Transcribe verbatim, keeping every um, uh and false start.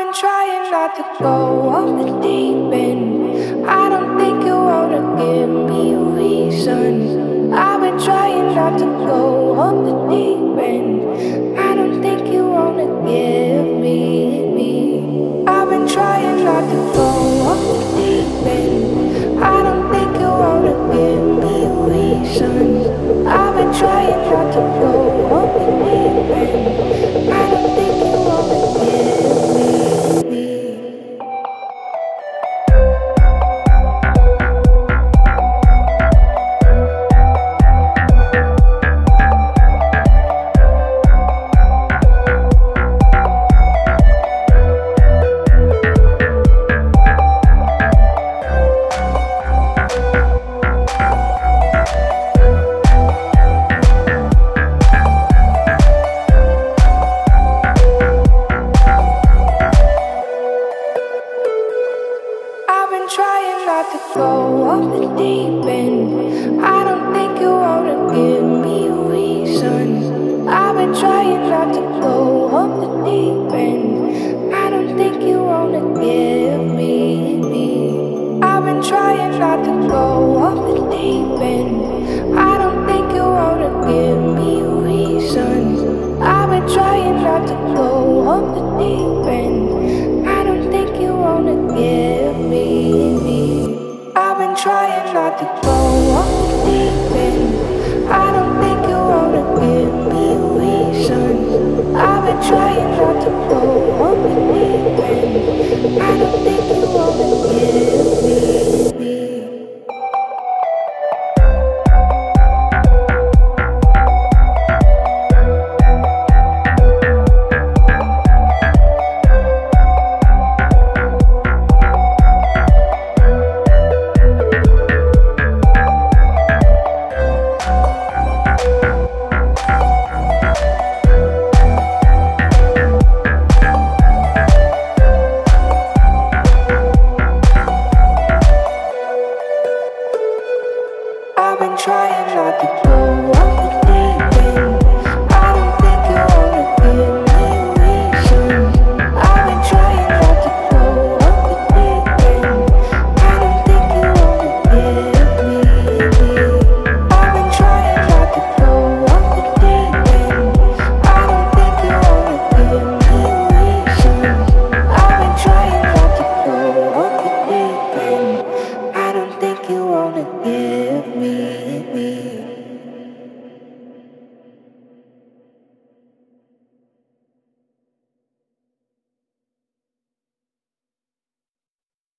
been trying not to go off the deep end. I don't think you wanna give me a reason. I've been trying not to go off the deep end. I don't think you wanna give me me. I've been trying not to go off the deep end. I don't think you wanna give me a reason. I've been trying not to go off the deep end. I don't think you wanna give me me. Trying not to go off the deep end. I don't think you wanna give me a reason. I've been trying not to go off the deep end. I don't think you wanna give me me. I've been trying not to go off the deep end. I don't think you wanna give me a reason. I've been trying not to go off the deep end. I don't think you wanna give me me. I've been trying not to go off the deep end. I don't think you wanna give me a reason. I've been trying not to go off the